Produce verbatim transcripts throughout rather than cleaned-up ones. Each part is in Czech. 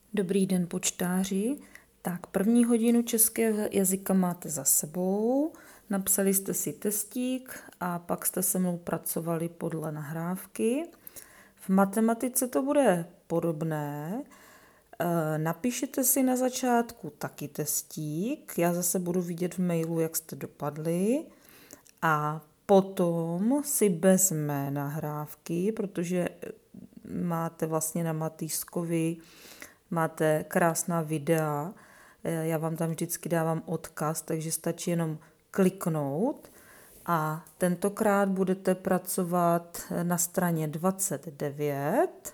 Dobrý den, počtáři. Tak první hodinu českého jazyka máte za sebou, napsali jste si testík a pak jste se mnou pracovali podle nahrávky. V matematice to bude podobné. Napíšete si na začátku taky testík, já zase budu vidět v mailu, jak jste dopadli, a potom si bez mé nahrávky, protože máte vlastně na Matýskovi máte krásná videa, já vám tam vždycky dávám odkaz, takže stačí jenom kliknout a tentokrát budete pracovat na straně dvacet devět,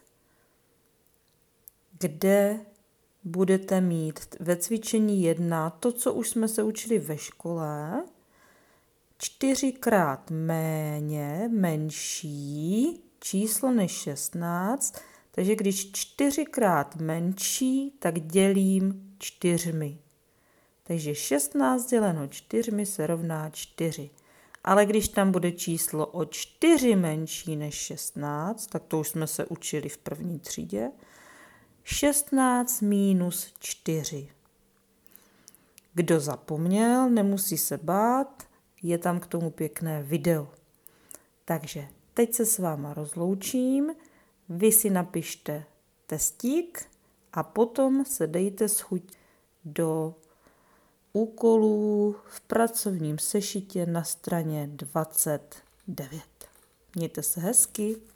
kde budete mít ve cvičení jedna to, co už jsme se učili ve škole, čtyřikrát méně, menší číslo než šestnáct, takže když čtyřikrát menší, tak dělím čtyřmi. Takže šestnáct děleno čtyřmi se rovná čtyři. Ale když tam bude číslo o čtyři menší než šestnáct, tak to už jsme se učili v první třídě, šestnáct minus čtyři. Kdo zapomněl, nemusí se bát, je tam k tomu pěkné video. Takže teď se s váma rozloučím, vy si napište testík a potom se dejte schuť do úkolů v pracovním sešitě na straně dvacet devět. Mějte se hezky.